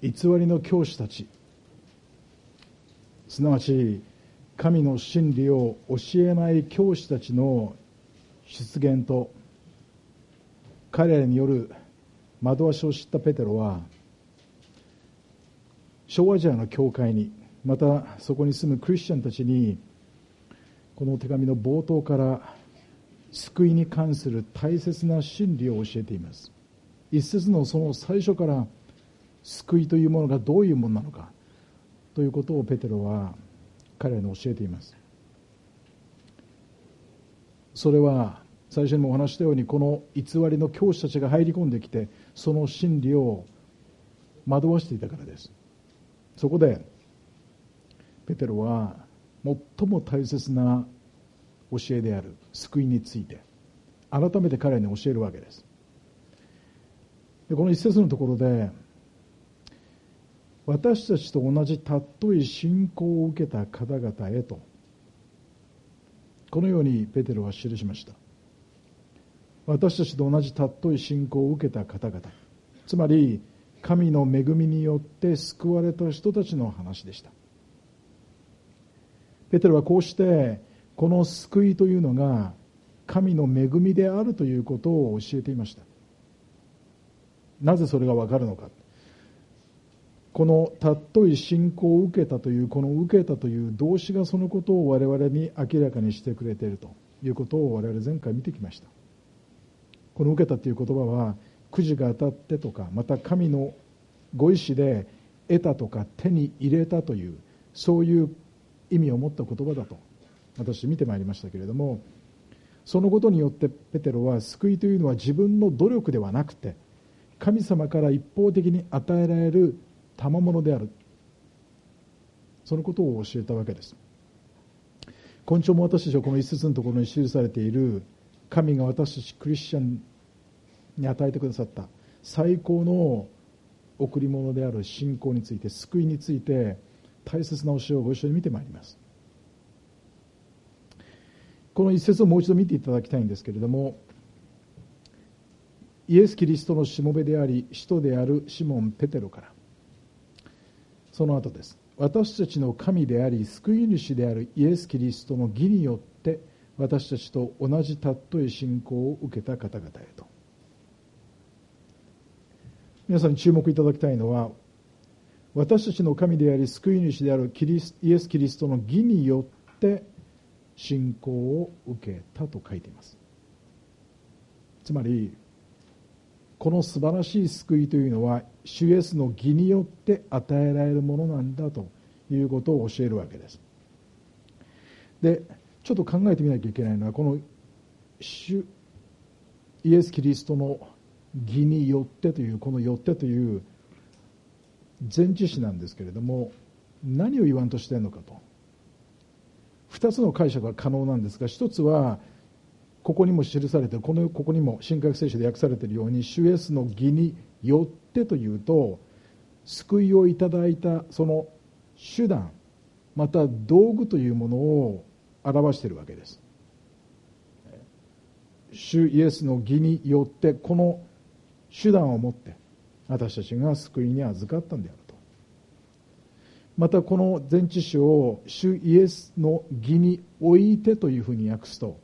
偽りの教師たち、すなわち神の真理を教えない教師たちの出現と、彼らによる惑わしを知ったペテロは、小アジアの教会に、またそこに住むクリスチャンたちに、この手紙の冒頭から救いに関する大切な真理を教えています。一節のその最初から救いというものがどういうものなのかということをペテロは彼らに教えています。それは最初にもお話したように、この偽りの教師たちが入り込んできて、その真理を惑わしていたからです。そこでペテロは最も大切な教えである救いについて改めて彼らに教えるわけです。でこの一節のところで、私たちと同じ尊い信仰を受けた方々へと、このようにペテロは記しました。私たちと同じ尊い信仰を受けた方々、つまり神の恵みによって救われた人たちの話でした。ペテロはこうしてこの救いというのが神の恵みであるということを教えていました。なぜそれがわかるのか。この尊い信仰を受けたという、この受けたという動詞がそのことを我々に明らかにしてくれているということを我々前回見てきました。この受けたという言葉は、くじが当たってとか、また神のご意志で得たとか手に入れたという、そういう意味を持った言葉だと私見てまいりましたけれども、そのことによってペテロは、救いというのは自分の努力ではなくて神様から一方的に与えられる賜物である、そのことを教えたわけです。今朝も私たちはこの一節のところに記されている、神が私たちクリスチャンに与えてくださった最高の贈り物である信仰について、救いについて大切な教えをご一緒に見てまいります。この一節をもう一度見ていただきたいんですけれども、イエス・キリストのしもべであり使徒であるシモン・ペテロから、その後です。私たちの神であり救い主であるイエス・キリストの義によって私たちと同じ尊い信仰を受けた方々へと。皆さんに注目いただきたいのは、私たちの神であり救い主であるイエス・キリストの義によって信仰を受けたと書いています。つまりこの素晴らしい救いというのは主イエスの義によって与えられるものなんだということを教えるわけです。でちょっと考えてみなきゃいけないのは、この主イエス・キリストの義によってという、このよってという前置詞なんですけれども、何を言わんとしているのかと。2つの解釈が可能なんですが、1つはここにも記されている、ここにも新約聖書で訳されているように、主イエスの義によってというと、救いをいただいたその手段、また道具というものを表しているわけです。主イエスの義によって、この手段をもって私たちが救いに預かったんであると。またこの前置詞を主イエスの義においてというふうに訳すと、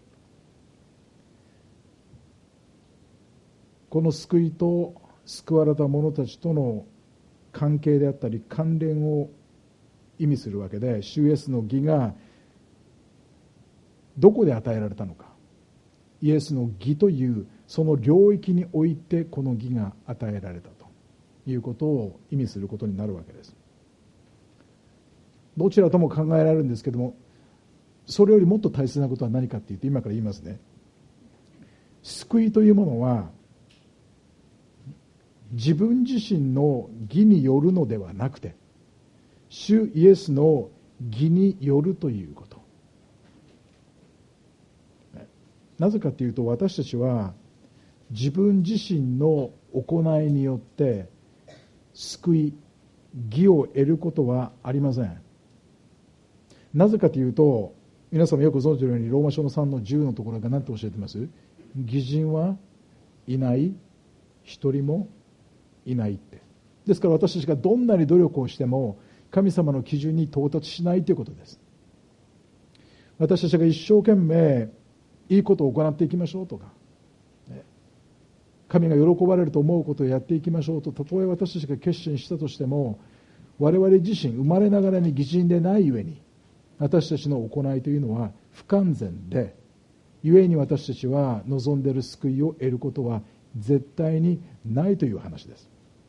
この救いと救われた者たちとの関係であったり関連を意味するわけで、主イエスの義がどこで与えられたのか、イエスの義というその領域においてこの義が与えられたということを意味することになるわけです。どちらとも考えられるんですけども、それよりもっと大切なことは何かっていうと、今から言いますね。救いというものは自分自身の義によるのではなくて、主イエスの義によるということ。なぜかというと、私たちは自分自身の行いによって救い、義を得ることはありません。なぜかというと、皆さんもよくご存知のようにローマ書の3の10のところが何て教えてます？義人はいない、一人もいないって。 ですから私たちがどんなに努力をしても神様の基準に到達しないということです。私たちが一生懸命いいことを行っていきましょうとか、神が喜ばれると思うことをやっていきましょうと、たとえ私たちが決心したとしても、我々自身生まれながらに義人でないゆえに、私たちの行いというのは不完全で、ゆえに私たちは望んでいる救いを得ることは絶対にないという話です。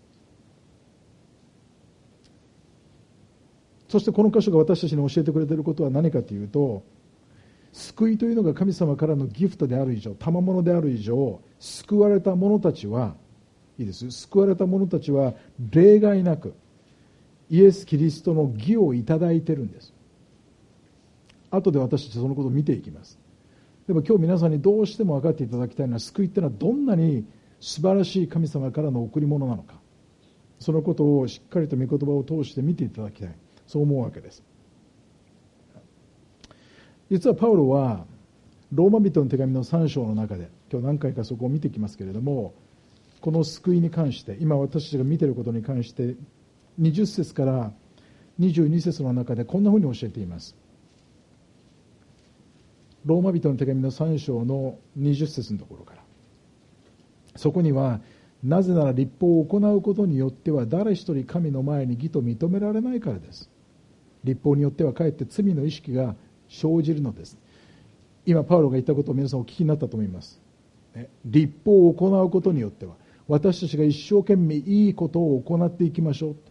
そしてこの箇所が私たちに教えてくれていることは何かというと、救いというのが神様からのギフトである以上、賜物である以上、救われた者たちは、いいです、救われた者たちは例外なくイエス・キリストの義をいただいているんです。後で私たちそのことを見ていきます。でも今日皆さんにどうしても分かっていただきたいのは、救いというのはどんなに素晴らしい神様からの贈り物なのか、そのことをしっかりと御言葉を通して見ていただきたい、そう思うわけです。実はパウロはローマ人の手紙の3章の中で、今日何回かそこを見てきますけれども、この救いに関して、今私たちが見ていることに関して20節から22節の中でこんなふうに教えています。ローマ人の手紙の3章の20節のところから、そこには、なぜなら律法を行うことによっては誰一人神の前に義と認められないからです。律法によってはかえって罪の意識が生じるのです。今パウロが言ったことを皆さんお聞きになったと思います。律法を行うことによっては、私たちが一生懸命いいことを行っていきましょう、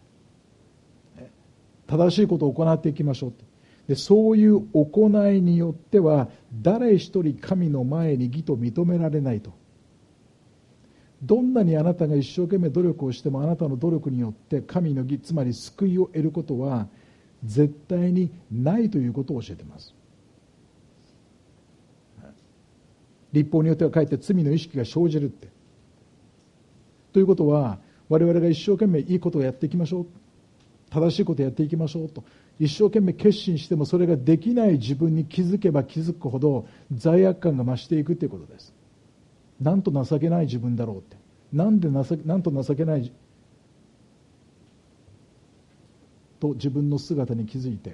正しいことを行っていきましょう、でそういう行いによっては誰一人神の前に義と認められないと。どんなにあなたが一生懸命努力をしても、あなたの努力によって神の義、つまり救いを得ることは絶対にないということを教えています。律法によってはかえって罪の意識が生じるって。ということは、我々が一生懸命いいことをやっていきましょう、正しいことをやっていきましょうと一生懸命決心しても、それができない自分に気づけば気づくほど罪悪感が増していくということです。なんと情けない自分だろうって、なんと情けないと自分の姿に気づいて、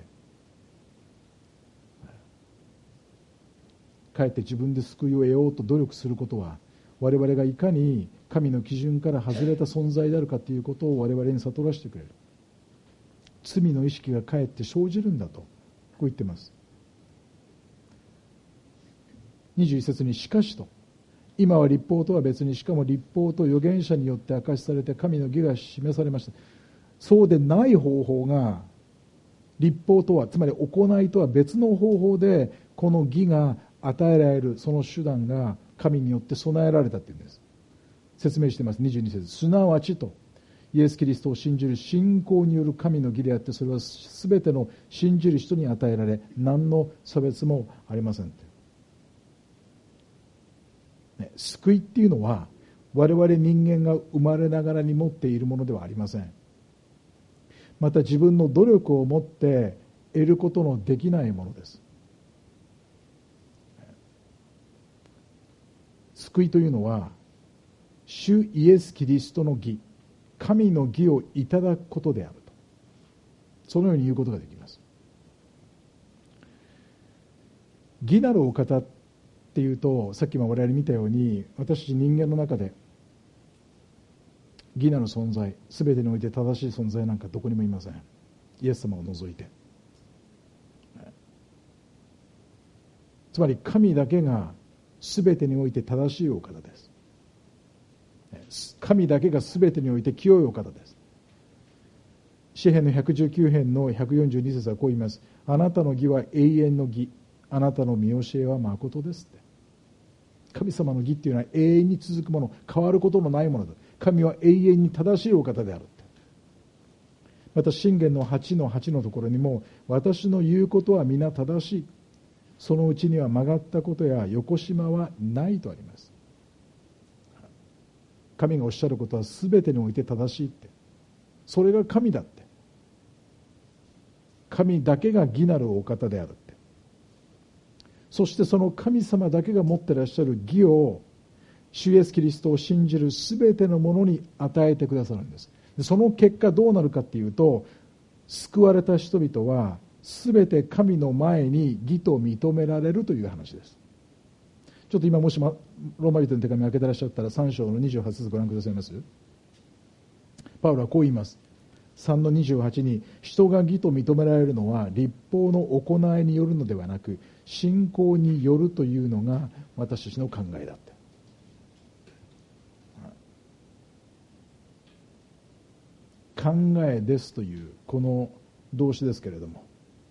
かえって自分で救いを得ようと努力することは、我々がいかに神の基準から外れた存在であるかということを我々に悟らせてくれる。罪の意識がかえって生じるんだと、こう言っています。21節に、しかしと、今は律法とは別に、しかも律法と預言者によって明かしされて神の義が示されました。そうでない方法が、律法とは、つまり行いとは別の方法でこの義が与えられる、その手段が神によって備えられたというんです。説明しています。22節、すなわちと、イエス・キリストを信じる信仰による神の義であって、それは全ての信じる人に与えられ、何の差別もありません。救いっていうのは我々人間が生まれながらに持っているものではありません。また自分の努力を持って得ることのできないものです。救いというのは主イエス・キリストの義、神の義をいただくことであると、そのように言うことができます。義なるお方っていうと、さっきも我々見たように、私たち人間の中で義なる存在、全てにおいて正しい存在なんかどこにもいません。イエス様を除いて。つまり神だけが全てにおいて正しいお方です。神だけが全てにおいて清いお方です。詩編の119編の142節はこう言います。あなたの義は永遠の義、あなたの見教えは誠ですって。神様の義っていうのは永遠に続くもの、変わることのないものだ。神は永遠に正しいお方であるって。また箴言の8の8のところにも、私の言うことは皆正しい、そのうちには曲がったことやよこしまはないとあります。神がおっしゃることは全てにおいて正しいって、それが神だって、神だけが義なるお方であるって、そしてその神様だけが持っていらっしゃる義を主イエスキリストを信じる全てのものに与えてくださるんです。 その結果どうなるかっていうと、救われた人々は全て神の前に義と認められるという話です。ちょっと今もしローマ人の手紙を開けてらっしゃったら3章の28節ご覧くださいます。パウロはこう言います。3の28に、人が義と認められるのは律法の行いによるのではなく信仰によるというのが私たちの考えだって。考えですというこの動詞ですけれども、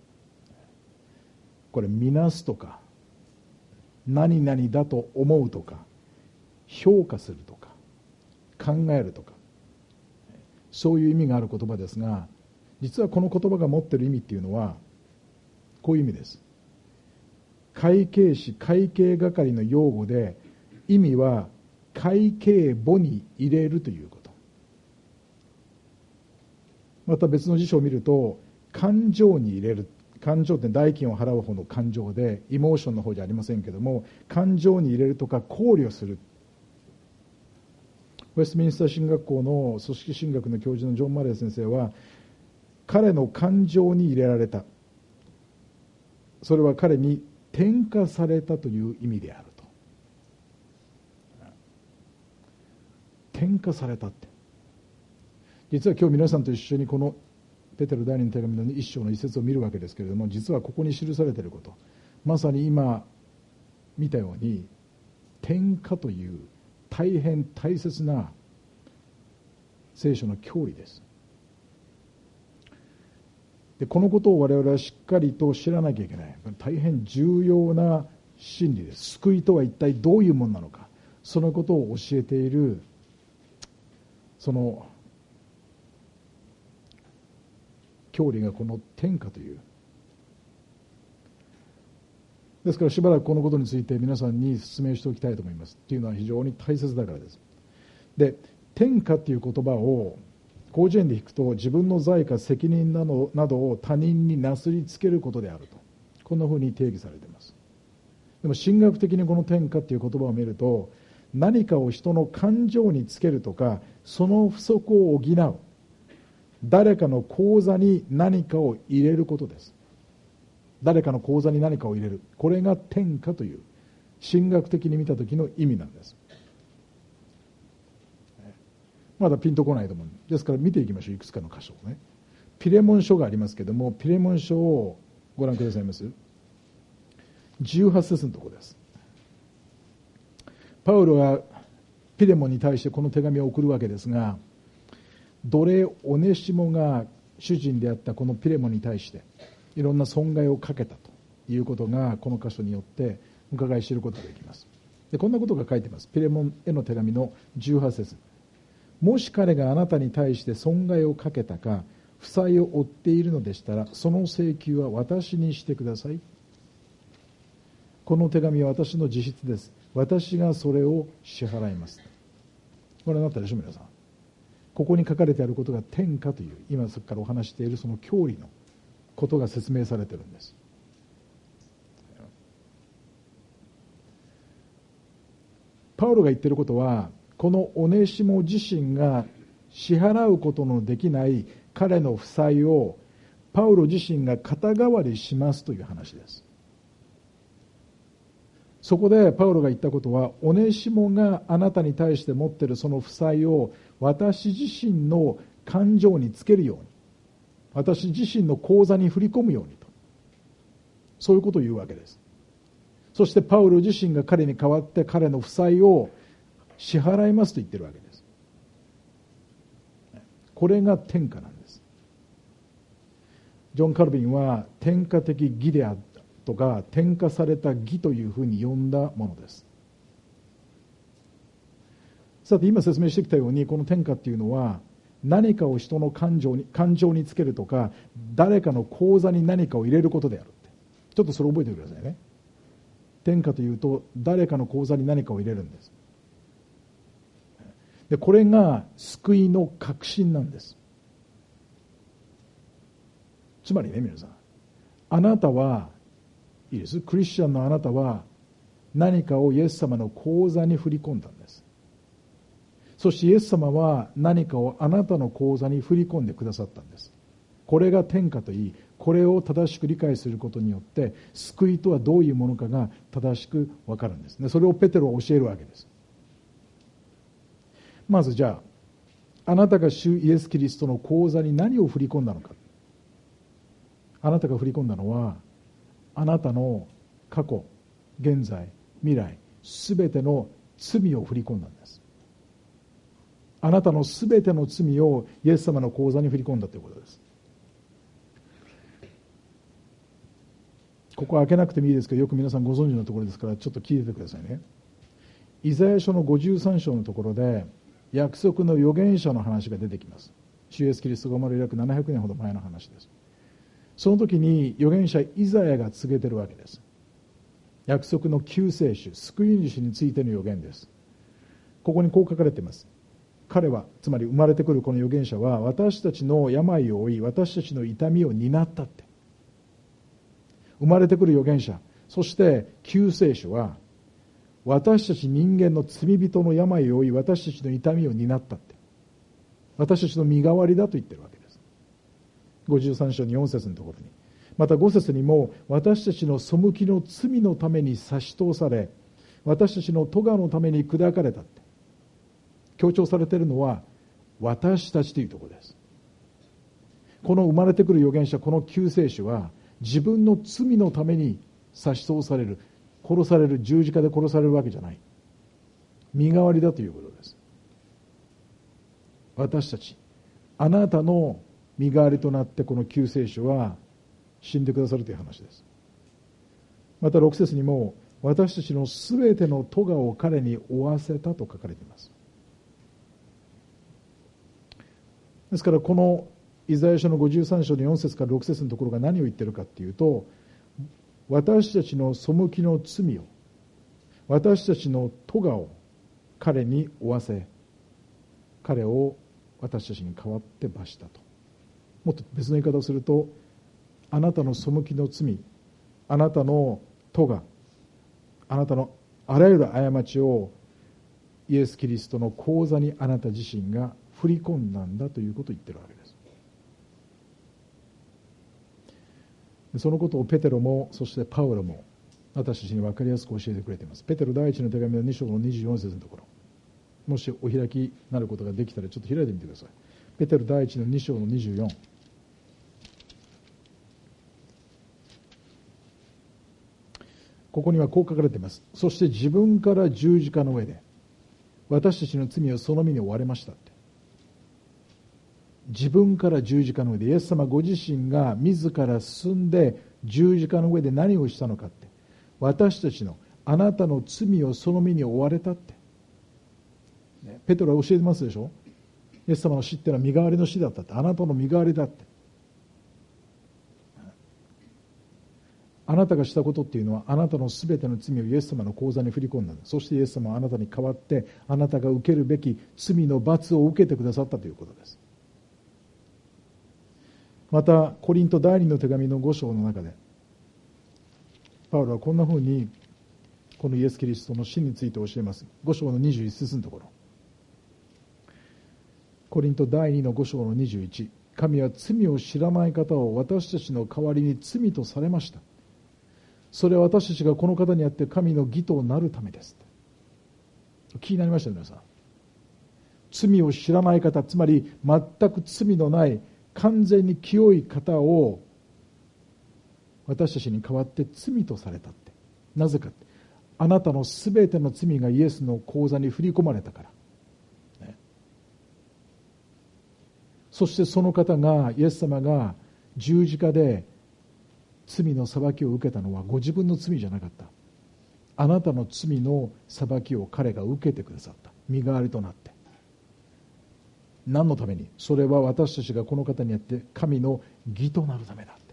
これ見なすとか何々だと思うとか評価するとか考えるとか、そういう意味がある言葉ですが、実はこの言葉が持っている意味っていうのはこういう意味です。会計士会計係の用語で、意味は会計簿に入れるということ。また別の辞書を見ると、感情に入れる、感情って代金を払う方の感情で、イモーションの方じゃありませんけども、感情に入れるとか考慮する。ウェストミンスター神学校の組織神学の教授のジョン・マレー先生は、彼の感情に入れられた、それは彼に転化されたという意味であると。転化されたって、実は今日皆さんと一緒にこのペテロ第二の手紙の一章の一節を見るわけですけれども、実はここに記されていること、まさに今見たように転化という大変大切な聖書の教理です。でこのことを我々はしっかりと知らなきゃいけない。大変重要な真理です。救いとは一体どういうものなのか、そのことを教えている、その教理がこの天下という。ですからしばらくこのことについて皆さんに説明しておきたいと思います。というのは非常に大切だからです。で、天下という言葉を広辞苑で引くと、自分の罪か責任などを他人になすりつけることであると、こんなふうに定義されています。でも神学的にこの天下という言葉を見ると、何かを人の感情につけるとか、その不足を補う、誰かの口座に何かを入れることです。誰かの口座に何かを入れる、これが天下という神学的に見た時の意味なんです。まだピンとこないと思うんですから見ていきましょう。いくつかの箇所をね。ピレモン書がありますけれども、ピレモン書をご覧くださいます。18節のところです。パウロはピレモンに対してこの手紙を送るわけですが、奴隷オネシモが主人であったこのピレモンに対していろんな損害をかけたということがこの箇所によってお伺い知ることができます。でこんなことが書いています。ピレモンへの手紙の18節。もし彼があなたに対して損害をかけたか負債を負っているのでしたら、その請求は私にしてください。この手紙は私の自筆です。私がそれを支払います。ご覧になったでしょ皆さん。ここに書かれてあることが天下という、今そこからお話しているその教理のことが説明されているんです。パウロが言っていることは、このオネシモ自身が支払うことのできない彼の負債をパウロ自身が肩代わりしますという話です。そこでパウロが言ったことは、オネシモがあなたに対して持っているその負債を私自身の感情につけるように、私自身の口座に振り込むようにと、そういうことを言うわけです。そしてパウロ自身が彼に代わって彼の負債を支払いますと言っているわけです。これが天下なんです。ジョン・カルビンは天下的義であったとか、天下された義というふうに呼んだものです。さて今説明してきたように、この天下っていうのは何かを人の感情につけるとか、誰かの口座に何かを入れることであるって、ちょっとそれ覚えておいてくださいね。天下というと誰かの口座に何かを入れるんです。でこれが救いの確信なんです。つまりね皆さん、あなたはいいです、クリスチャンのあなたは何かをイエス様の口座に振り込んだんです。そそしてイエス様は何かをあなたの口座に振り込んでくださったんです。これが天下といい、これを正しく理解することによって救いとはどういうものかが正しく分かるんですね。それをペテロは教えるわけです。まずじゃあ、あなたが主イエス・キリストの口座に何を振り込んだのか。あなたが振り込んだのは、あなたの過去、現在、未来、すべての罪を振り込んだんです。あなたのすべての罪をイエス様の口座に振り込んだということです。ここは開けなくてもいいですけど、よく皆さんご存知のところですから、ちょっと聞いててくださいね。イザヤ書の53章のところで、約束の預言者の話が出てきます。主イエスキリストが生まれる約700年ほど前の話です。その時に預言者イザヤが告げてるわけです。約束の救世主、救い主についての預言です。ここにこう書かれています。彼は、つまり生まれてくるこの預言者は、私たちの病を負い、私たちの痛みを担ったって。生まれてくる預言者、そして救世主は、私たち人間の罪人の病を負い、私たちの痛みを担ったって。私たちの身代わりだと言ってるわけです。53章に4節のところに。また5節にも、私たちの背きの罪のために差し通され、私たちの咎のために砕かれたって。強調されているのは、私たちというところです。この生まれてくる預言者、この救世主は、自分の罪のために差し通される、殺される、十字架で殺されるわけじゃない。身代わりだということです。私たち、あなたの身代わりとなってこの救世主は死んでくださるという話です。また6節にも、私たちのすべての咎を彼に負わせたと書かれています。ですからこのイザヤ書の53章の4節から6節のところが何を言っているかというと、私たちの背きの罪を、私たちの咎を彼に負わせ、彼を私たちに代わって罰したと。もっと別の言い方をすると、あなたの背きの罪、あなたの咎、あなたのあらゆる過ちをイエス・キリストの口座にあなた自身が振り込んだんだということを言っているわけです。そのことをペテロも、そしてパウロも私たちに分かりやすく教えてくれています。ペテロ第一の手紙の2章の24節のところ、もしお開きになることができたらちょっと開いてみてください。ペテロ第一の2章の24。ここにはこう書かれています。そして自分から十字架の上で私たちの罪をその身に負われましたって。自分から十字架の上で、イエス様ご自身が自ら進んで十字架の上で何をしたのかって、私たちのあなたの罪をその身に負われたって、ね、ペテロは教えてますでしょ。イエス様の死っていうのは身代わりの死だったって、あなたの身代わりだって。あなたがしたことっていうのは、あなたのすべての罪をイエス様の口座に振り込んだんです。そしてイエス様はあなたに代わって、あなたが受けるべき罪の罰を受けてくださったということです。またコリント第2の手紙の5章の中で、パウロはこんなふうにこのイエス・キリストの死について教えます。5章の21節のところ、コリント第2の5章の21、神は罪を知らない方を私たちの代わりに罪とされました。それは私たちがこの方にあって神の義となるためです。気になりましたね、皆さん。罪を知らない方、つまり全く罪のない完全に清い方を私たちに代わって罪とされたって。なぜかって、あなたのすべての罪がイエスの口座に振り込まれたから、ね、そしてその方が、イエス様が十字架で罪の裁きを受けたのはご自分の罪じゃなかった。あなたの罪の裁きを彼が受けてくださった。身代わりとなって。何のために？それは私たちがこの方にあって神の義となるためだって。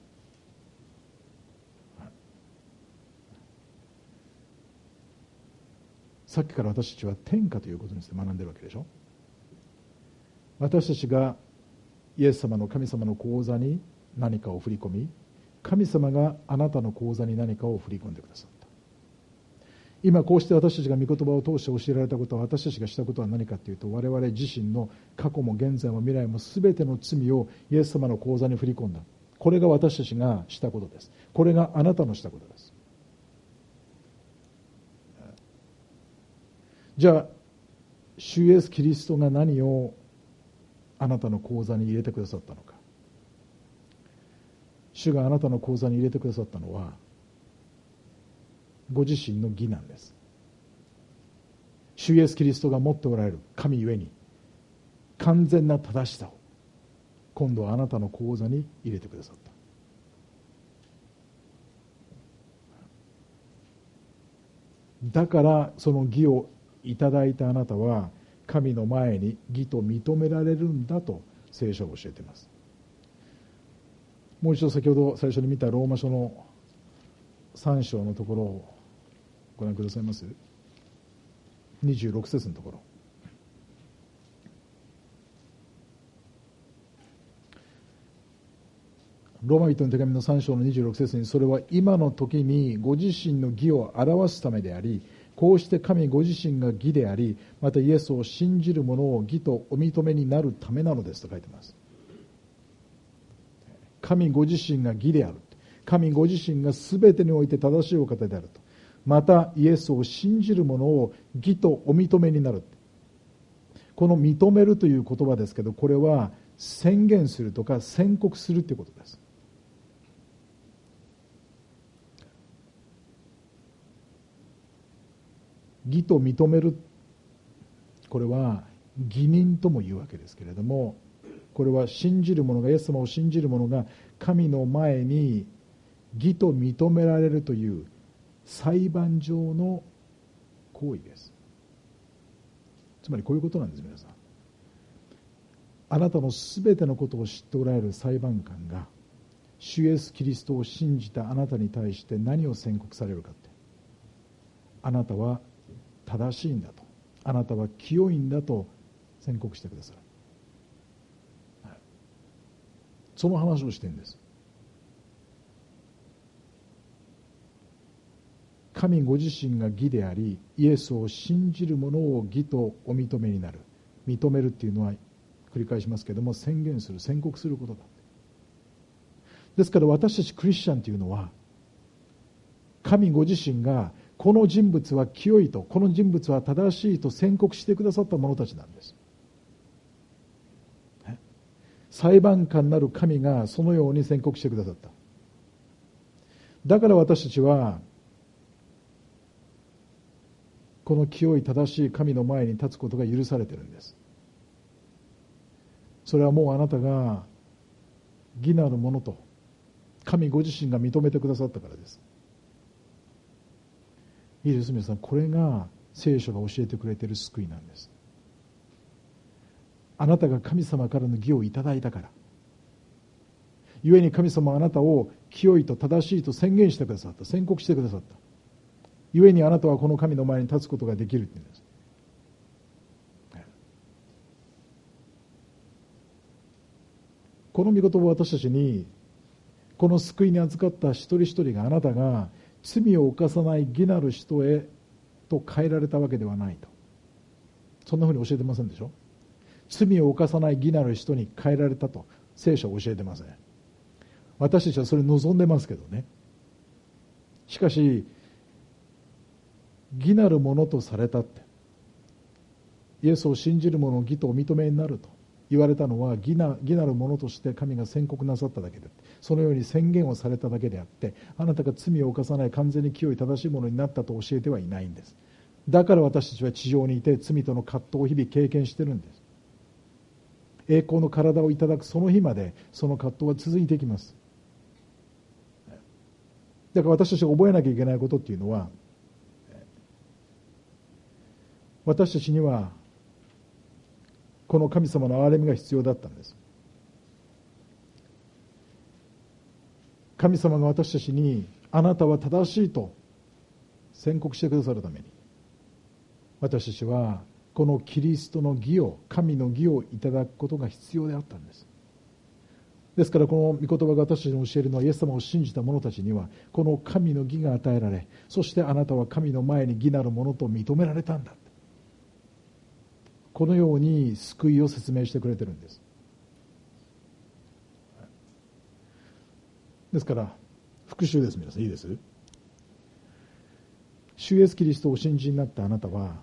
さっきから私たちは天下ということについて学んでるわけでしょ。私たちがイエス様の神様の口座に何かを振り込み、神様があなたの口座に何かを振り込んでくださった。 今こうして私たちが御言葉を通して教えられたことは、私たちがしたことは何かというと、我々自身の過去も現在も未来も全ての罪をイエス様の口座に振り込んだ。これが私たちがしたことです。これがあなたのしたことです。じゃあ主イエスキリストが何をあなたの口座に入れてくださったのか。主があなたの口座に入れてくださったのは、ご自身の義なんです。主イエスキリストが持っておられる神ゆえに完全な正しさを今度はあなたの口座に入れてくださった。だからその義をいただいたあなたは神の前に義と認められるんだと聖書を教えています。もう一度先ほど最初に見たローマ書の3章のところをご覧くださいます。26節のところ。ローマ人の手紙の3章の26節に、それは今の時にご自身の義を表すためであり、こうして神ご自身が義であり、またイエスを信じる者を義とお認めになるためなのですと書いています。神ご自身が義である。神ご自身が全てにおいて正しいお方であると。またイエスを信じる者を義とお認めになる。この認めるという言葉ですけど、これは宣言するとか宣告するということです。義と認める、これは義人とも言うわけですけれども、これは信じる者が、イエス様を信じる者が神の前に義と認められるという裁判上の行為です。つまりこういうことなんです。皆さん、あなたのすべてのことを知っておられる裁判官が主イエスキリストを信じたあなたに対して何を宣告されるかって、あなたは正しいんだと、あなたは清いんだと宣告してくださる。その話をしてるんです。神ご自身が義であり、イエスを信じる者を義とお認めになる。認めるっていうのは繰り返しますけれども、宣言する、宣告することだ。ですから私たちクリスチャンというのは、神ご自身がこの人物は清いと、この人物は正しいと宣告してくださった者たちなんです。裁判官なる神がそのように宣告してくださった。だから私たちはこの清い正しい神の前に立つことが許されているんです。それはもうあなたが義なるものと神ご自身が認めてくださったからです。いいです皆さん、これが聖書が教えてくれている救いなんです。あなたが神様からの義をいただいたから、故に神様はあなたを清いと正しいと宣言してくださった、宣告してくださった。故にあなたはこの神の前に立つことができるって言うんです。この御言葉を私たちに、この救いに預かった一人一人が、あなたが罪を犯さない義なる人へと変えられたわけではないと、そんなふうに教えてませんでしょ。罪を犯さない義なる人に変えられたと聖書は教えてません。私たちはそれ望んでますけどね。しかし義なるものとされたって、イエスを信じる者の義とお認めになると言われたのは、義なるものとして神が宣告なさっただけで、そのように宣言をされただけであって、あなたが罪を犯さない完全に清い正しいものになったと教えてはいないんです。だから私たちは地上にいて罪との葛藤を日々経験してるんです。栄光の体をいただくその日までその葛藤は続いていきます。だから私たちが覚えなきゃいけないことっていうのは、私たちにはこの神様の憐れみが必要だったんです。神様が私たちにあなたは正しいと宣告してくださるために、私たちはこのキリストの義を、神の義をいただくことが必要であったんです。 ですからこの御言葉が私たちに教えるのは、イエス様を信じた者たちにはこの神の義が与えられ、そしてあなたは神の前に義なるものと認められたんだ、このように救いを説明してくれてるんです。ですから復習です。皆さんいいです。主イエスキリストをお信じになったあなたは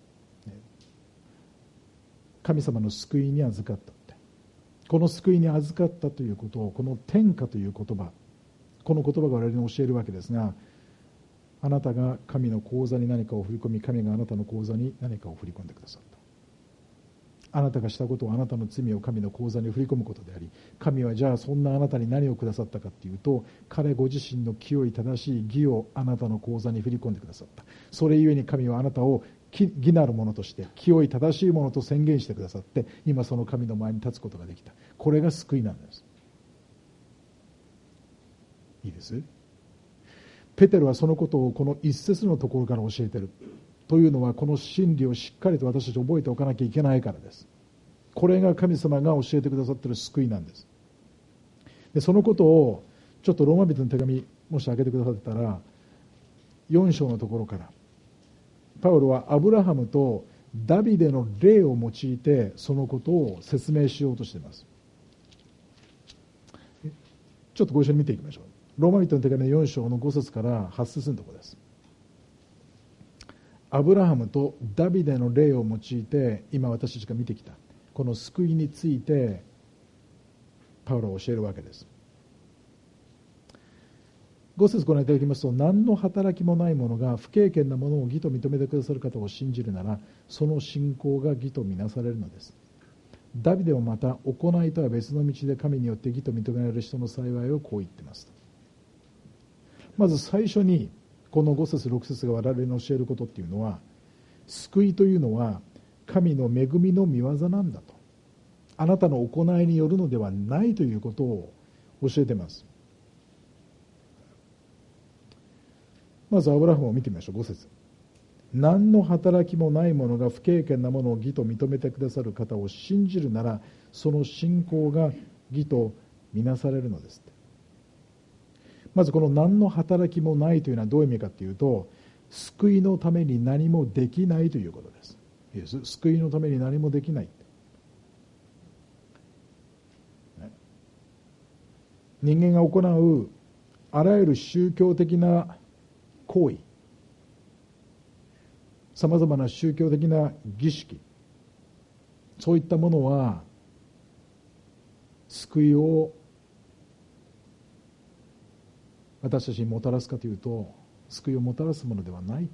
神様の救いに預かったって、この救いに預かったということを、この天下という言葉、この言葉が我々に教えるわけですが、あなたが神の口座に何かを振り込み、神があなたの口座に何かを振り込んでくださった。あなたがしたことはあなたの罪を神の口座に振り込むことであり、神はじゃあそんなあなたに何をくださったかというと、彼ご自身の清い正しい義をあなたの口座に振り込んでくださった。それゆえに神はあなたを義なるものとして、清い正しいものと宣言してくださって、今その神の前に立つことができた。これが救いなんです。いいです。ペテロはそのことをこの一節のところから教えているというのは、この真理をしっかりと私たち覚えておかなきゃいけないからです。これが神様が教えてくださっている救いなんです。でそのことをちょっとローマ人の手紙もし開けてくださってたら、4章のところからパウロはアブラハムとダビデの例を用いてそのことを説明しようとしています。ちょっとご一緒に見ていきましょう。ローマ人の手紙4章の5節から8節のところです。アブラハムとダビデの例を用いて今私たちが見てきたこの救いについてパウロは教えるわけです。5節ご覧いただきますと、何の働きもない者が不敬虔なものを義と認めてくださる方を信じるなら、その信仰が義とみなされるのです。ダビデもまた行いとは別の道で神によって義と認められる人の幸いをこう言っています。まず最初にこの5節6節が我々に教えることっていうのは、救いというのは神の恵みの御業なんだと、あなたの行いによるのではないということを教えています。まずアブラハムを見てみましょう。5節、何の働きもない者が不敬虔なものを義と認めてくださる方を信じるなら、その信仰が義とみなされるのです。まずこの何の働きもないというのはどういう意味かというと、救いのために何もできないということです。いいです。救いのために何もできない。人間が行うあらゆる宗教的な行為、さまざまな宗教的な儀式、そういったものは救いを私たちにもたらすかというと、救いをもたらすものではないって。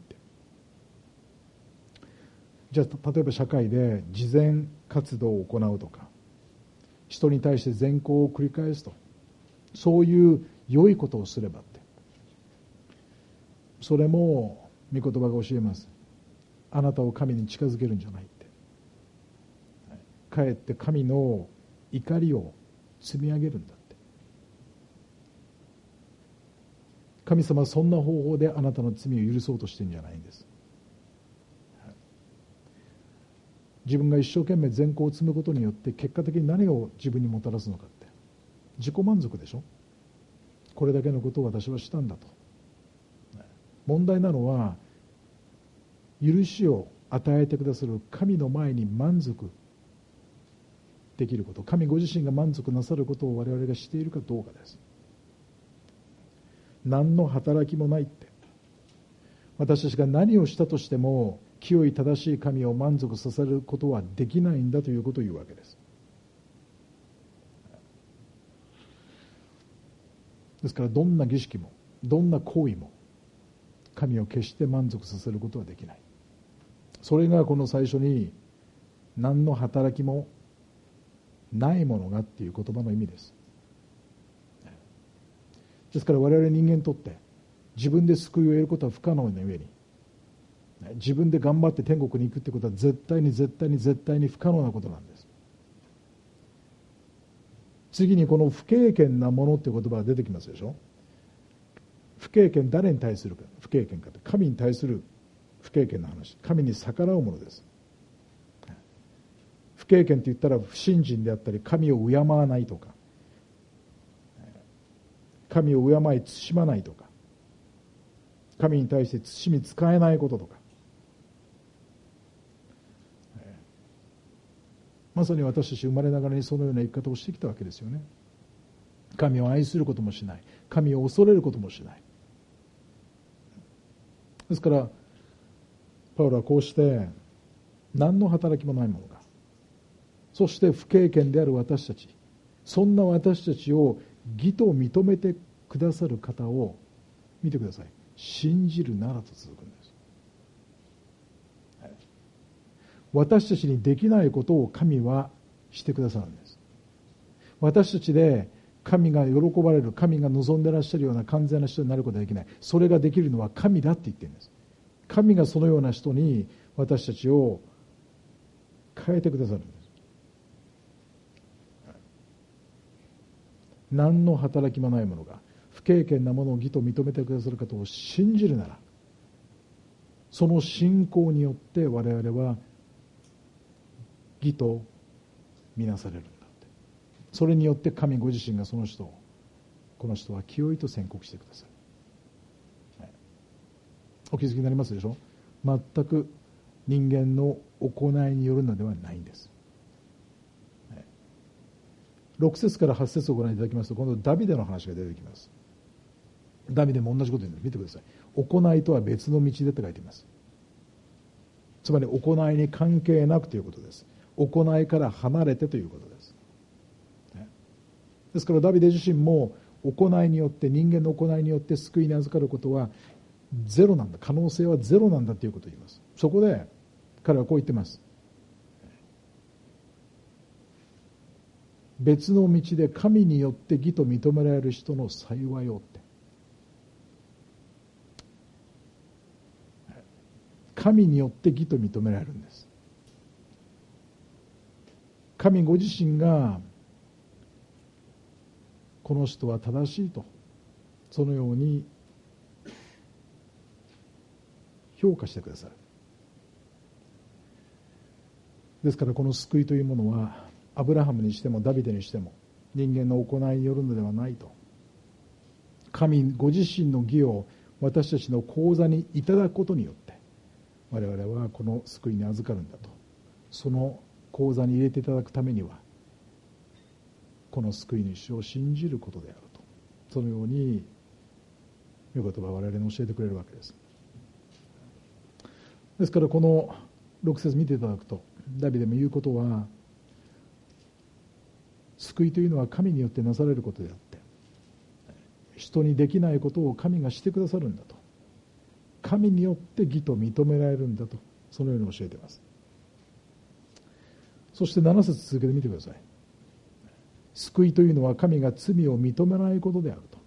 じゃあ例えば社会で慈善活動を行うとか、人に対して善行を繰り返すと、そういう良いことをすればって、それも御言葉が教えます。あなたを神に近づけるんじゃないって、かえって神の怒りを積み上げるんだって。神様はそんな方法であなたの罪を許そうとしてるんじゃないんです。自分が一生懸命善行を積むことによって結果的に何を自分にもたらすのかって、自己満足でしょ。これだけのことを私はしたんだと。問題なのは、許しを与えてくださる神の前に満足できること、神ご自身が満足なさることを我々がしているかどうかです。何の働きもないって、私たちが何をしたとしても清い正しい神を満足させることはできないんだということを言うわけです。ですからどんな儀式もどんな行為も神を決して満足させることはできない。それがこの最初に何の働きもないものがっていう言葉の意味です。ですから我々人間にとって自分で救いを得ることは不可能な上に、自分で頑張って天国に行くってことは絶対に不可能なことなんです。次にこの不敬虔なものっていう言葉が出てきますでしょ。不敬虔、誰に対するか不敬虔かって、神に対する不敬虔な話、神に逆らうものです。不敬虔って言ったら不信心であったり、神を敬わないとか、 神を敬い慎まないとか、神に対して慎み使えないこととか、まさに私たち生まれながらにそのような生き方をしてきたわけですよね。神を愛することもしない、神を恐れることもしない。ですからパウロはこうして何の働きもないものが、そして不経験である私たち、そんな私たちを義と認めてくださる方を見てください。信じるならと続くんです。私たちにできないことを神はしてくださるんです。私たちで神が喜ばれる、神が望んでらっしゃるような完全な人になることはできない。それができるのは神だって言ってるんです。神がそのような人に私たちを変えてくださるんです。何の働きもないものが不経験なものを義と認めてくださる方を信じるなら、その信仰によって我々は義とみなされるんだって。それによって神ご自身がその人を、この人は清いと宣告してくださる。お気づきになりますでしょ。全く人間の行いによるのではないんです。6節から8節をご覧いただきますと、今度ダビデの話が出てきます。ダビデも同じこと言うんです。見てください。行いとは別の道でって書いています。つまり行いに関係なくということです。行いから離れてということです。ですからダビデ自身も行いによって、人間の行いによって救いに預かることはゼロなんだ、可能性はゼロなんだということを言います。そこで彼はこう言ってます。別の道で神によって義と認められる人の幸いをって。神によって義と認められるんです。神ご自身がこの人は正しいと、そのように評価してくださる。ですからこの救いというものはアブラハムにしてもダビデにしても人間の行いによるのではないと。神ご自身の義を私たちの口座にいただくことによって我々はこの救いに預かるんだと。その口座に入れていただくためにはこの救い主を信じることであると。そのように御言葉は我々に教えてくれるわけです。ですからこの6節見ていただくとダビデも言うことは、救いというのは神によってなされることであって、人にできないことを神がしてくださるんだと。神によって義と認められるんだと、そのように教えています。そして7節続けてみてください。救いというのは神が罪を認めないことであると。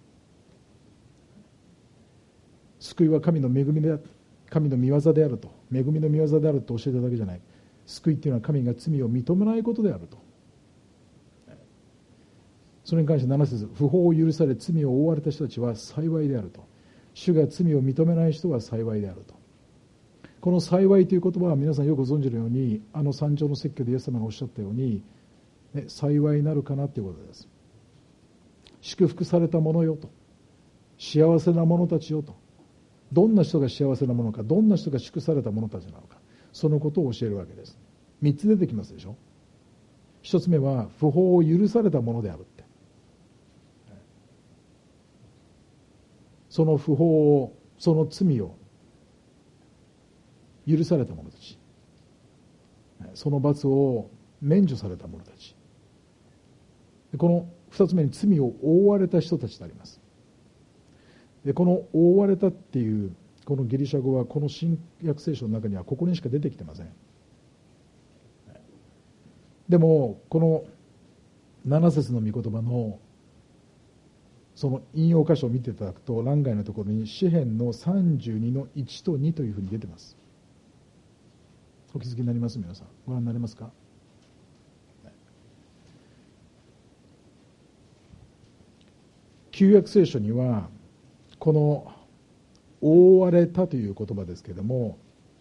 救いは神の恵みである、神の御業であると、恵みの御業であると教えただけじゃない。救いというのは神が罪を認めないことであると。それに関して7節、不法を許され罪を負われた人たちは幸いであると。主が罪を認めない人は幸いであると。この幸いという言葉は皆さんよくご存知のように、あの山頂の説教でイエス様がおっしゃったように、幸いなるかなということです。祝福された者よと、幸せな者たちよと。どんな人が幸せな者か、どんな人が祝された者たちなのか、そのことを教えるわけです。3つ出てきますでしょ。1つ目は不法を許された者であるって。その不法を、その罪を許された者たち、その罰を免除された者たち、この2つ目に罪を覆われた人たちとあります。でこの覆われたっていうこのギリシャ語はこの新約聖書の中にはここにしか出てきてません。でもこの7節の御言葉のその引用箇所を見ていただくと、欄外のところに詩編の32の1と2というふうに出てます。お気づきになります？皆さんご覧になれますか？旧約聖書にはこの覆われたという言葉ですけれども、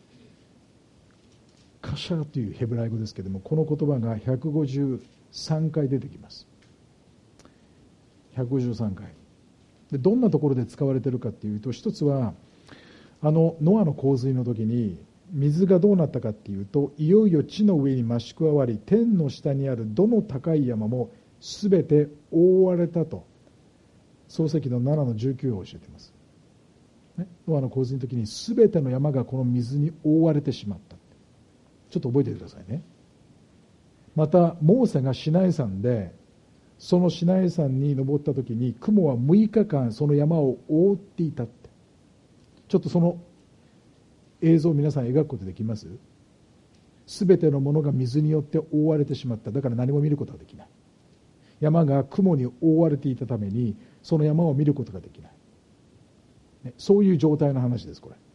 カシャというヘブライ語ですけれども、この言葉が153回出てきます。153回。 でどんなところで使われているかというと、一つはノアの洪水の時に水がどうなったかというと、いよいよ地の上に増し加わり、天の下にあるどの高い山もすべて覆われたと、創世記の7の19を教えています、ね、ノアの洪水の時にすべての山がこの水に覆われてしまった。ちょっと覚えてくださいね。またモーセがシナイ山で、そのシナイ山に登った時に雲は6日間その山を覆っていたって。ちょっとその映像を皆さん描くことできます？すべてのものが水によって覆われてしまった。だから何も見ることができない。山が雲に覆われていたためにその山を見ることができない、ね、そういう状態の話です。これ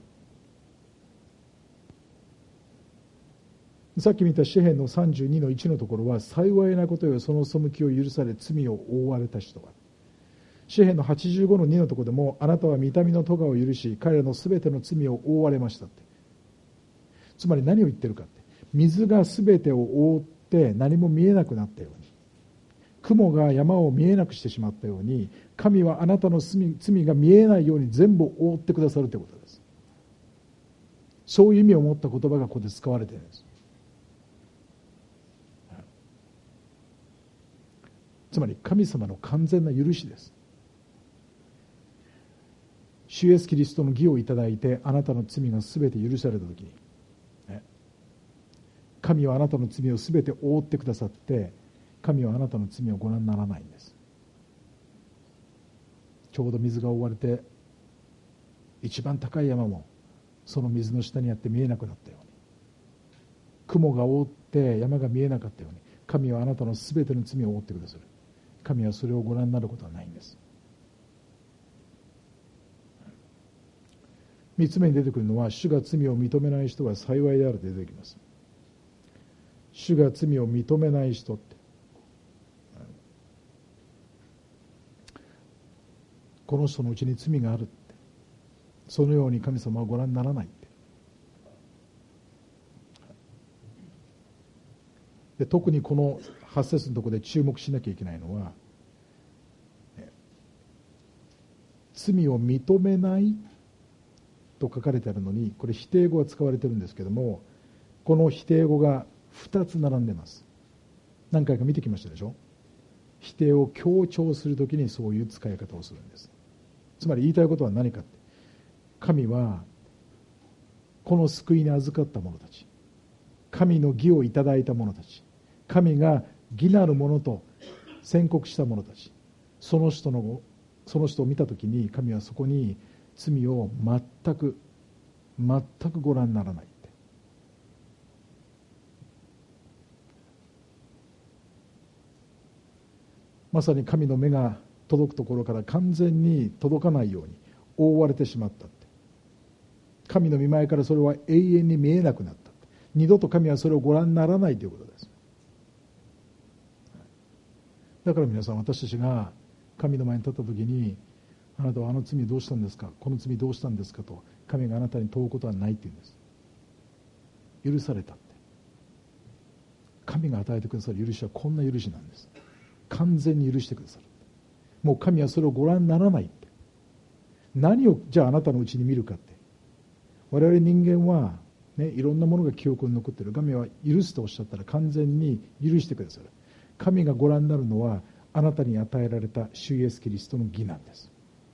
さっき見た詩編の32の1のところは、幸いなことよその背きを許され罪を覆われた人は。詩編の85の2のところでも、あなたは御民の咎を許し彼らのすべての罪を覆われましたって。つまり何を言ってるかって、水がすべてを覆って何も見えなくなったように、雲が山を見えなくしてしまったように、神はあなたの罪が見えないように全部覆ってくださるということです。そういう意味を持った言葉がここで使われているんです。つまり神様の完全な許しです。主イエスキリストの義をいただいて、あなたの罪がすべて許されたときに、神はあなたの罪をすべて覆ってくださって、神はあなたの罪をご覧にならないんです。ちょうど水が覆われて、一番高い山もその水の下にあって見えなくなったように、雲が覆って山が見えなかったように、神はあなたのすべての罪を覆ってくださる。神はそれをご覧になることはないんです。3つ目に出てくるのは、主が罪を認めない人は幸いであると出てきます。主が罪を認めない人って、この人のうちに罪があるって、そのように神様はご覧にならないって。で特にこの8節のところで注目しなきゃいけないのは、罪を認めないと書かれてあるのに、これ否定語が使われているんですけども、この否定語が2つ並んでます。何回か見てきましたでしょ。否定を強調するときにそういう使い方をするんです。つまり言いたいことは何かって、神はこの救いに預かった者たち、神の義をいただいた者たち、神が義なる者と宣告した者たち、その人を見たときに、神はそこに罪を全くご覧にならないって。まさに神の目が届くところから完全に届かないように覆われてしまったって。神の御前からそれは永遠に見えなくなった。二度と神はそれをご覧にならないということです。だから皆さん、私たちが神の前に立った時に、あなたはあの罪どうしたんですか、この罪どうしたんですかと神があなたに問うことはないって言うんです。許されたって。神が与えてくださる許しはこんな許しなんです。完全に許してくださる。もう神はそれをご覧にならないって。何をじゃああなたのうちに見るかって。我々人間は、ね、いろんなものが記憶に残っている。神は許すとおっしゃったら完全に許してくださる。神がご覧になるのはあなたに与えられた主イエスキリストの義なんです。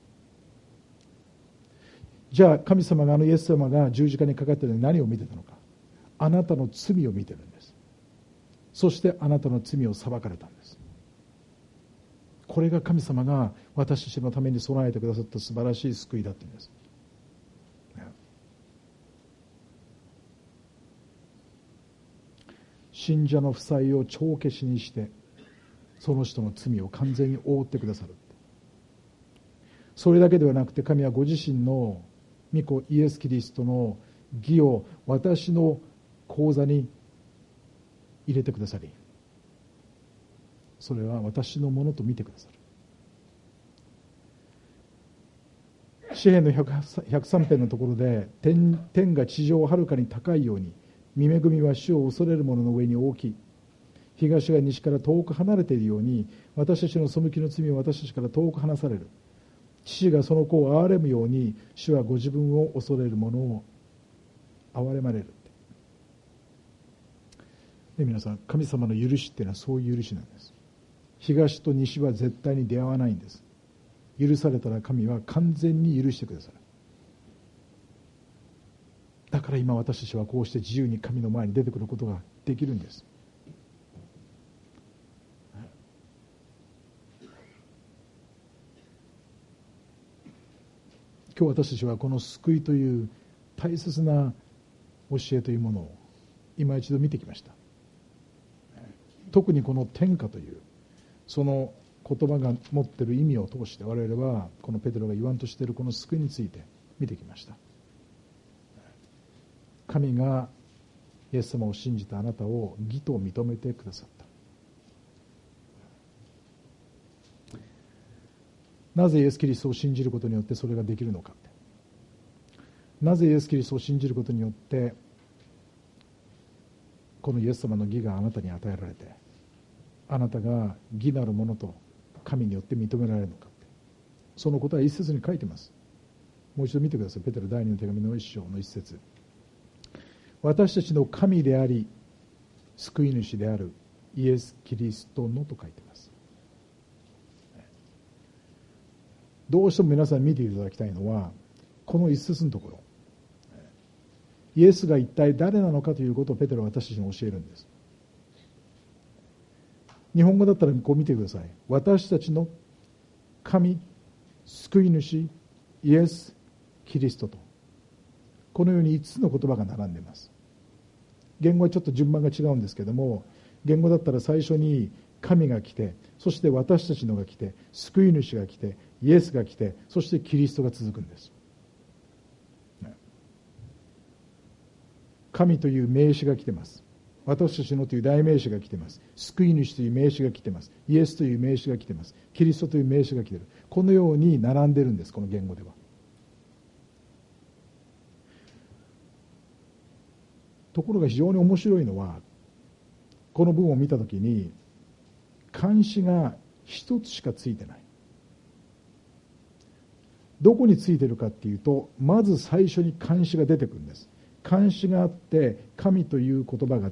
じゃあ神様がイエス様が十字架にかかっているのに何を見てたのか。あなたの罪を見てるんです。そしてあなたの罪を裁かれたんです。これが神様が私たちのために備えてくださった素晴らしい救いだって言うんです。信者の負債を帳消しにしてその人の罪を完全に覆ってくださる。それだけではなくて、神はご自身の御子イエス・キリストの義を私の口座に入れてくださり、それは私のものと見てくださる。詩編の103編のところで、天が地上をはるかに高いように、御恵みは主を恐れる者の上に大きい。東が西から遠く離れているように、私たちの背きの罪は私たちから遠く離される。 父がその子を憐れむように、主はご自分を恐れる者を憐れまれる。で、皆さん、神様の許しっていうのはそういう許しなんです。東と西は絶対に出会わないんです。許されたら神は完全に許してくださる。だから今私たちはこうして自由に神の前に出てくることができるんです。今日私たちはこの救いという大切な教えというものを今一度見てきました。特にこの天下というその言葉が持っている意味を通して我々はこのペテロが言わんとしているこの救いについて見てきました。神がイエス様を信じたあなたを義と認めてくださった。なぜイエス・キリストを信じることによってそれができるのか。なぜイエス・キリストを信じることによってこのイエス様の義があなたに与えられて、あなたが義なるものと神によって認められるのか。そのことは一節に書いてます。もう一度見てください。ペテロ第2の手紙の1章の1節。私たちの神であり救い主であるイエス・キリストのと書いてます。どうしても皆さん見ていただきたいのはこの一節のところ、イエスが一体誰なのかということをペテロは私たちに教えるんです。日本語だったらこう見てください。私たちの神、救い主、イエス・キリストと、このように5つの言葉が並んでいます。言語はちょっと順番が違うんですけども、言語だったら最初に神が来て、そして私たちのが来て、救い主が来て、イエスが来て、そしてキリストが続くんです。神という名詞が来てます。私たちのという代名詞が来てます。救い主という名詞が来てます。イエスという名詞が来てます。キリストという名詞が来ている。このように並んでるんです、この言語では。ところが非常に面白いのは、この文を見たときに漢詩が一つしかついてない。どこについてるかっていうと、まず最初に漢詩が出てくるんです。漢詩があって、神という言葉があって、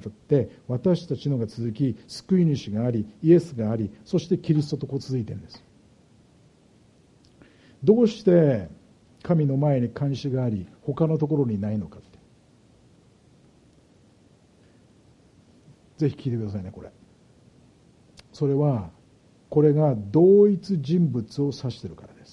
私たちのが続き、救い主があり、イエスがあり、そしてキリストとこう続いてるんです。どうして神の前に漢詩があり、他のところにないのかって。ぜひ聞いてくださいね、これ。それは、これが同一人物を指しているからです。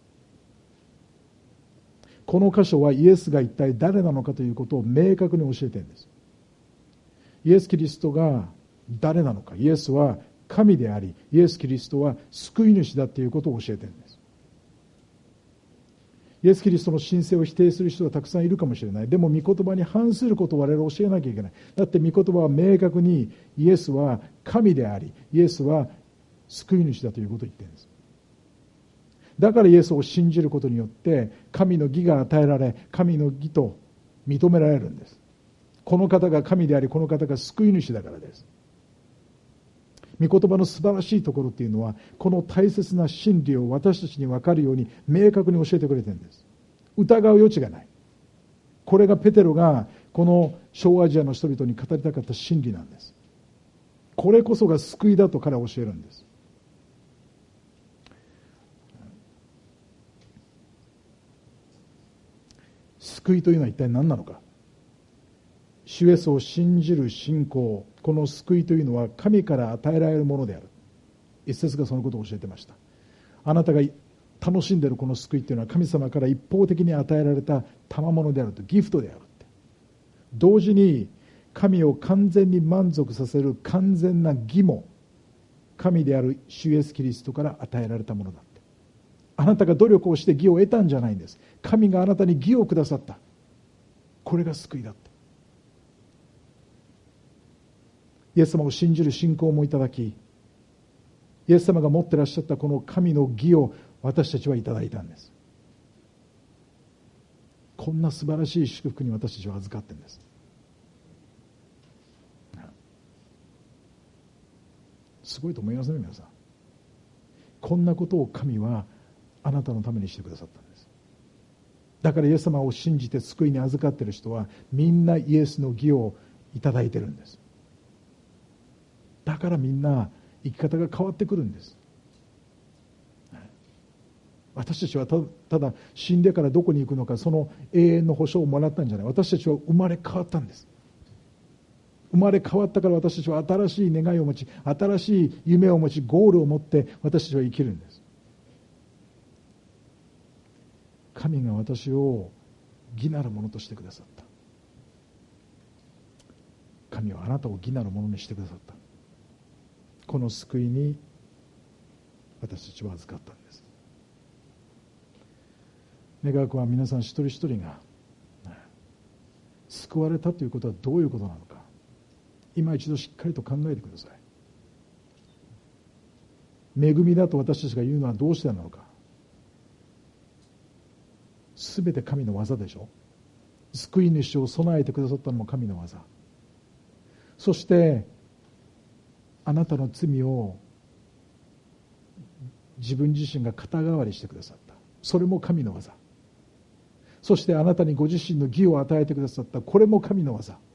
この箇所はイエスが一体誰なのかということを明確に教えているんです。イエス・キリストが誰なのか。イエスは神であり、イエス・キリストは救い主だということを教えているんです。イエス・キリストの神聖を否定する人はたくさんいるかもしれない。でも御言葉に反することを我々教えなきゃいけない。だって御言葉は明確にイエスは神であり、イエスは救い主だということを言っているんです。だからイエスを信じることによって神の義が与えられ、神の義と認められるんです。この方が神であり、この方が救い主だからです。御言葉の素晴らしいところっていうのは、この大切な真理を私たちに分かるように明確に教えてくれてるんです。疑う余地がない。これがペテロがこの小アジアの人々に語りたかった真理なんです。これこそが救いだと彼は教えるんです。救いというのは一体何なのか。主イエスを信じる信仰、この救いというのは神から与えられるものである。一節がそのことを教えてました。あなたが楽しんでいるこの救いというのは神様から一方的に与えられた賜物であると、ギフトであるって。同時に神を完全に満足させる完全な義も神である主イエスキリストから与えられたものだって。あなたが努力をして義を得たんじゃないんです。神があなたに義をくださった。これが救いだって。イエス様を信じる信仰もいただき、イエス様が持ってらっしゃったこの神の義を私たちはいただいたんです。こんな素晴らしい祝福に私たちは預かっているんです。すごいと思いますね、皆さん。こんなことを神はあなたのためにしてくださったんです。だからイエス様を信じて救いに預かっている人はみんなイエスの義をいただいているんです。だからみんな生き方が変わってくるんです。私たちはただ死んでからどこに行くのか、その永遠の保証をもらったんじゃない。私たちは生まれ変わったんです。生まれ変わったから私たちは新しい願いを持ち、新しい夢を持ち、ゴールを持って私たちは生きるんです。神が私を義なるものとしてくださった。神はあなたを義なるものにしてくださった。この救いに私たちは預かったんです。願わくは皆さん一人一人が救われたということはどういうことなのか、今一度しっかりと考えてください。恵みだと私たちが言うのはどうしてなのか。すべて神の技でしょ。救い主を備えてくださったのも神の技。そしてあなたの罪を自分自身が肩代わりしてくださった。それも神の技。そしてあなたにご自身の義を与えてくださった。これも神の技。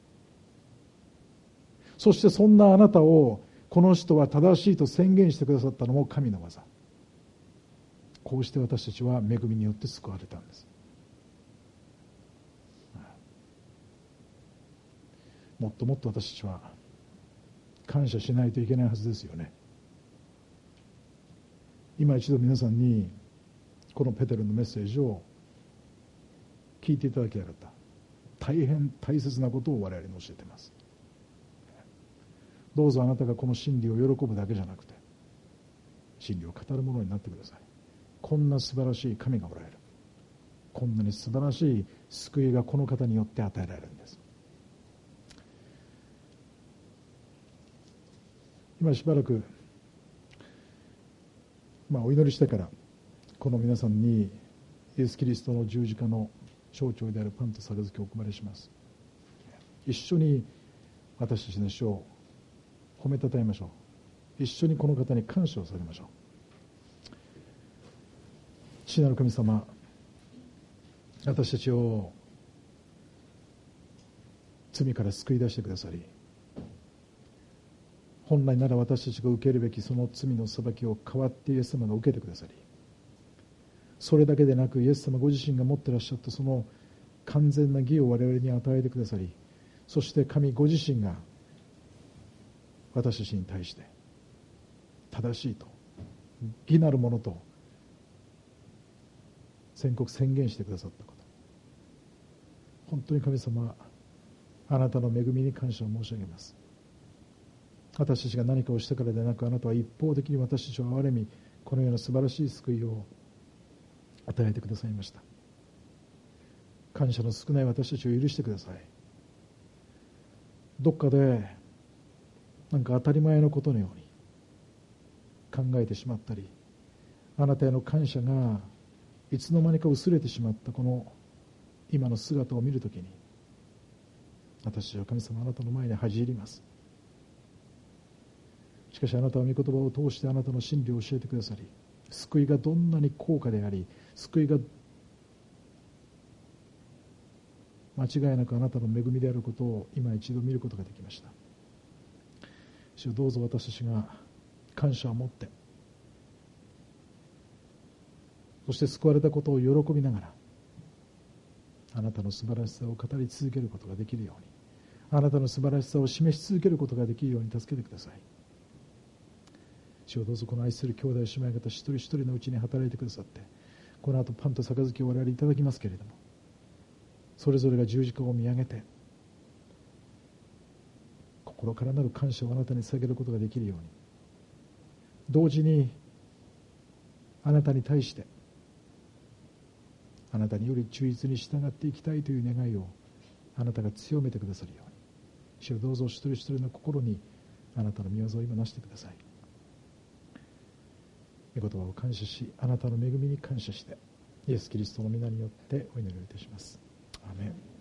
そしてそんなあなたをこの人は正しいと宣言してくださったのも神の技。こうして私たちは恵みによって救われたんです。もっともっと私たちは感謝しないといけないはずですよね。今一度皆さんにこのペテロのメッセージを聞いていただきたかった。大変大切なことを我々に教えています。どうぞあなたがこの真理を喜ぶだけじゃなくて、真理を語るものになってください。こんな素晴らしい神がおられる。こんなに素晴らしい救いがこの方によって与えられるんです。今しばらく、お祈りしてからこの皆さんにイエス・キリストの十字架の象徴であるパンと杯をお配りします。一緒に私たちの主を褒めたたえましょう。一緒にこの方に感謝をされましょう。父なる神様、私たちを罪から救い出してくださり、本来なら私たちが受けるべきその罪の裁きを代わってイエス様が受けてくださり、それだけでなくイエス様ご自身が持っていらっしゃったその完全な義を我々に与えてくださり、そして神ご自身が私たちに対して正しいと義なるものと宣言してくださったこと、本当に神様、あなたの恵みに感謝を申し上げます。私たちが何かをしたからでなく、あなたは一方的に私たちを憐れみ、このような素晴らしい救いを与えてくださいました。感謝の少ない私たちを許してください。どっかでなんか当たり前のことのように考えてしまったり、あなたへの感謝がいつの間にか薄れてしまったこの今の姿を見るときに、私たちは神様、あなたの前に恥じ入ります。しかしあなたは御言葉を通してあなたの真理を教えてくださり、救いがどんなに高価であり、救いが間違いなくあなたの恵みであることを今一度見ることができました。主よ、どうぞ私たちが感謝を持って、そして救われたことを喜びながら、あなたの素晴らしさを語り続けることができるように、あなたの素晴らしさを示し続けることができるように助けてください。主よ、どうぞこの愛する兄弟姉妹方一人一人のうちに働いてくださって、この後パンと杯を我々いただきますけれども、それぞれが十字架を見上げて心からなる感謝をあなたに捧げることができるように、同時にあなたに対してあなたにより忠実に従っていきたいという願いをあなたが強めてくださるように、主よ、どうぞ一人一人の心にあなたの御業を今なしてください。御言葉を感謝し、あなたの恵みに感謝して、イエス・キリストの皆によってお祈りをいたします。アーメン。